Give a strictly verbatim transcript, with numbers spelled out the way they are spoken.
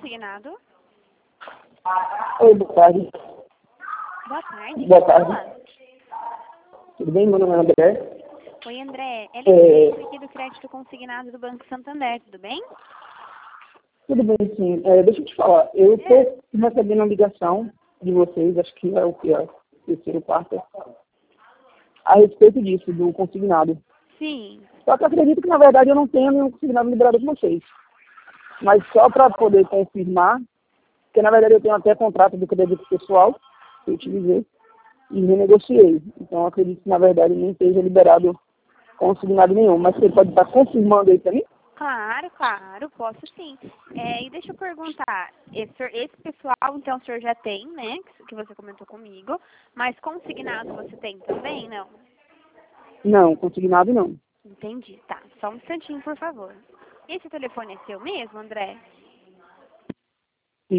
consignado? Oi, boa tarde. Boa tarde. Boa tarde. Fala. Tudo bem? Meu nome é André. Oi, André. É É, Letícia aqui do crédito consignado do Banco Santander, tudo bem? tudo bem, sim. É, deixa eu te falar. Eu É. estou recebendo uma ligação de vocês, acho que é o que é, terceiro, quarto, a respeito disso, do consignado. Sim. Só que eu acredito que, na verdade, eu não tenho nenhum consignado liberado com vocês. Mas só para poder confirmar, porque, na verdade, eu tenho até contrato do crédito pessoal que eu utilizei e renegociei. Então, eu acredito que, na verdade, não esteja liberado consignado nenhum. Mas você pode estar confirmando aí para mim? Claro, claro, posso sim. É, e deixa eu perguntar, esse, senhor- esse pessoal, então, o senhor já tem, né, que que você comentou comigo, mas consignado você tem também, não? Não, consignado não. Entendi, tá. Só um instantinho, por favor. Esse telefone é seu mesmo, André?